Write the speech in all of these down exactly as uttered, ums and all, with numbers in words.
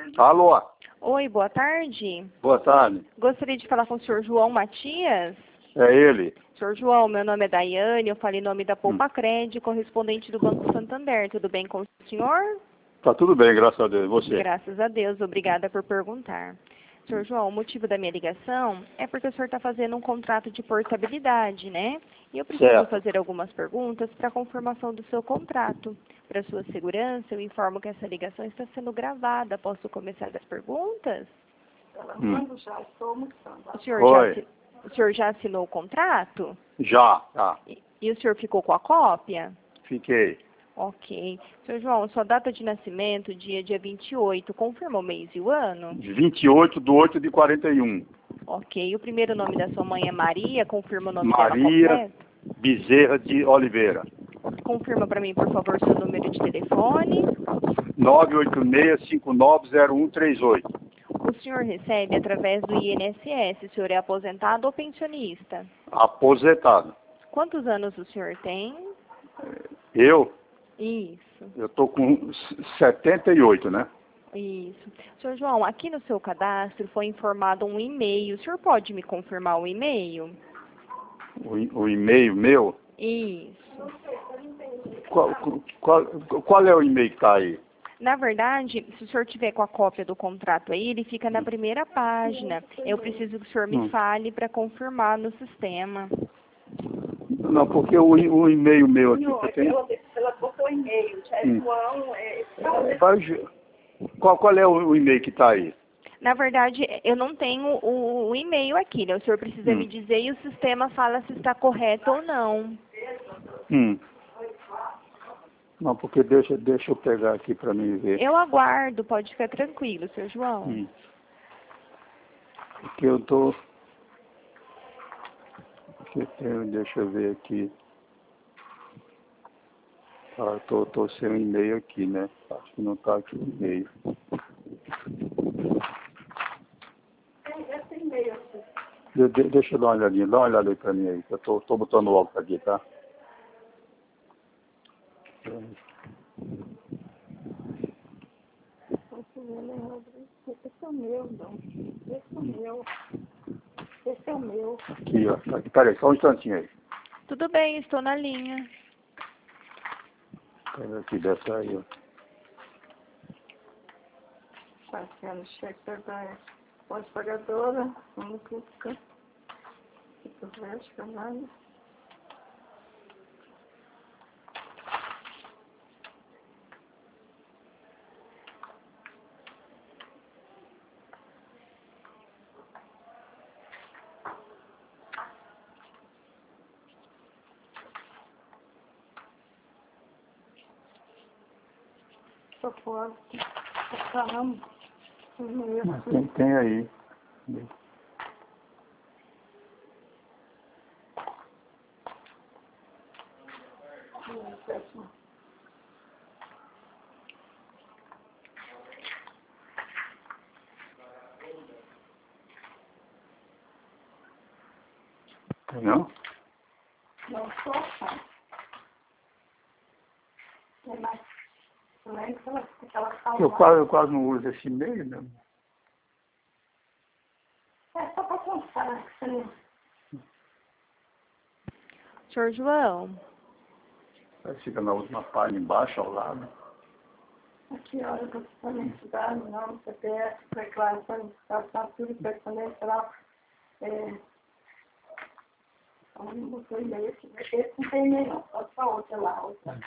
Alô? Oi, boa tarde. Boa tarde. Gostaria de falar com o senhor João Matias. É ele. senhor João, meu nome é Daiane, eu falei em nome da Poupa Hum. Cred, correspondente do Banco Santander. Tudo bem com o senhor? Tá tudo bem, graças a Deus. E você? Graças a Deus, obrigada por perguntar. senhor João, o motivo da minha ligação é porque o senhor está fazendo um contrato de portabilidade, né? E eu preciso Certo. fazer algumas perguntas para confirmação do seu contrato. Para sua segurança, eu informo que essa ligação está sendo gravada. Posso começar as perguntas? Hum. Já estou almoçando. O senhor, Oi. já, assi- o senhor já assinou o contrato? Já, tá. E, e o senhor ficou com a cópia? Fiquei. Ok. senhor João, sua data de nascimento, dia dia vinte e oito, confirma o mês e o ano? vinte e oito de oito de quarenta e um. Ok. O primeiro nome da sua mãe é Maria, confirma o nome dela Maria completo? Bezerra de Oliveira. Confirma para mim, por favor, seu número de telefone. nove oito seis, cinco nove zero um três oito. O senhor recebe através do I N S S, o senhor é aposentado ou pensionista? Aposentado. Quantos anos o senhor tem? Eu? Isso, Eu tô com setenta e oito, né? isso. senhor João, aqui no seu cadastro foi informado um e-mail. O senhor pode me confirmar o e-mail? O, e- o e-mail meu? Isso. Qual, qual, qual é o e-mail que tá aí? Na verdade, se o senhor tiver com a cópia do contrato aí, ele fica na primeira página. Eu preciso que o senhor me Hum. fale para confirmar no sistema. Não, porque o, e- o e-mail meu aqui que eu tenho... Ela, ela botou e-mail, é Hum. João, é, É, vai ju- Qual, qual é o, o e-mail que tá aí? Na verdade, eu não tenho o, o e-mail aqui, né? O senhor precisa Hum. me dizer e o sistema fala se está correto ou não. Hum. Não, porque deixa, deixa eu pegar aqui para mim ver. Eu aguardo, pode ficar tranquilo, senhor João. Hum. Porque eu tô... Porque eu tenho, deixa eu ver aqui. Ah, eu tô, tô sem o e-mail aqui, né? Acho que não tá aqui o e-mail. esse e-mail aqui. De, de, deixa eu dar uma olhadinha, dá uma olhada aí para mim aí, que eu tô, tô botando o óculos aqui, tá? Esse é o meu, não. Esse é o meu. Esse é o meu. Aqui, ó. Tá aqui, peraí, só um instantinho aí. Tudo bem, estou na linha. Pega aqui dessa aí, ó. Tá aqui no cheque da pós-pagadora. Vamos clicar. Fica o resto, canalha. Tô fora. Caramba. Mas tem, tem aí. Tem não? Não sou assim. É mais. Lembra que ela, que ela falou? Eu quase, eu quase não uso esse e-mail, né? É só pra constar, que você não... senhor João, Aí fica na última página embaixo, ao lado. Aqui, olha, que eu estou na cidade, nome, C P F, declaração de assinatura personal, é... Então, não botou e-mail aqui. Esse não tem e-mail, não. Só pra outra lá, outra.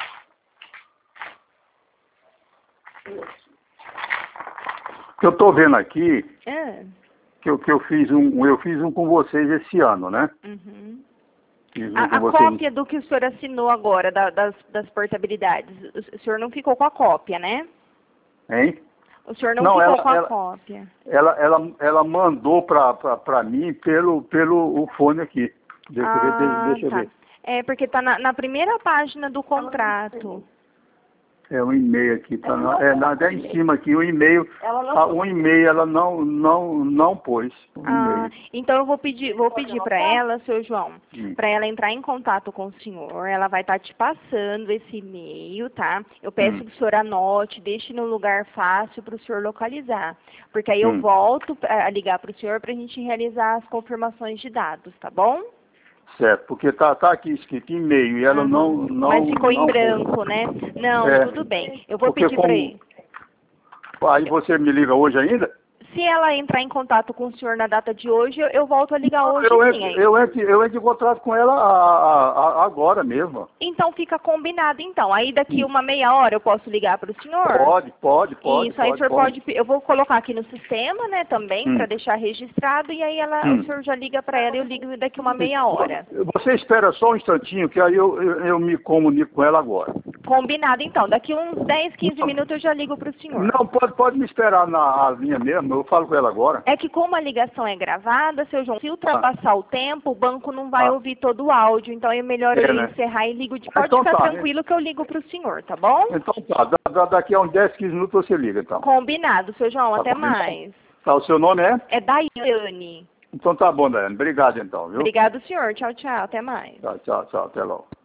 Eu tô vendo aqui ah, que eu, que eu fiz um, eu fiz um com vocês esse ano, né? uhum. Fiz um A, com a vocês. cópia do que o senhor assinou agora, da- das, das portabilidades, o, o senhor não ficou com a cópia, né? Hein? O senhor não, Não, ficou ela- com a ela- cópia. Ela, ela, ela mandou pra, pra, pra mim pelo, pelo o fone aqui. Deixa, eu ver, Ah, deixa, deixa eu tá. ver. É, porque tá na, na primeira página do contrato. É um e-mail aqui, tá na, é nada em cima aqui, o e-mail, Ela não... ah, o e-mail ela não, não, não pôs. O Ah, e-mail. então eu vou pedir, vou pedir para ela, seu João, Hum. para ela entrar em contato com o senhor. Ela vai estar te passando esse e-mail, tá? Eu peço Hum. que o senhor anote, deixe num lugar fácil para o senhor localizar. Porque aí eu Hum. volto a ligar para o senhor para a gente realizar as confirmações de dados, tá bom? Certo, porque tá, tá aqui escrito e-mail e ela Uhum. não, não... Mas ficou não em branco, né? Não, É, tudo bem. Eu vou porque pedir para como- ele. Aí você me liga hoje ainda? Se ela entrar em contato com o senhor na data de hoje, eu, eu volto a ligar hoje eu, sim. entro, Aí. eu, entro, eu entro em contrato com ela a, a, a, agora mesmo. Então fica combinado então. Aí daqui uma meia hora eu posso ligar para o senhor? Pode, pode, pode. Isso, aí o senhor pode, eu vou colocar aqui no sistema, né, também, Hum. para deixar registrado, e aí ela, Hum. o senhor já liga para ela e eu ligo daqui uma meia hora. Você espera só um instantinho, que aí eu, eu, eu me comunico com ela agora. Combinado então. Daqui uns dez, quinze Não. minutos eu já ligo para o senhor. Não, pode, pode me esperar na linha mesmo, eu falo com ela agora. É que como a ligação é gravada, seu João, se ultrapassar o tempo, o banco não vai Ah. ouvir todo o áudio, então é melhor É, eu né? encerrar e ligo de... Ah, Pode então ficar tá, tranquilo que eu ligo para o senhor, tá bom? Então tá, da, da, daqui a uns dez, quinze minutos você liga, então. Combinado, seu João, Tá até combinado? mais. Tá, o seu nome é? É Daiane. Então tá bom, Daiane. Obrigado então, viu? Obrigado, senhor. Tchau, tchau. Até mais. Tchau, tchau, tchau. Até logo.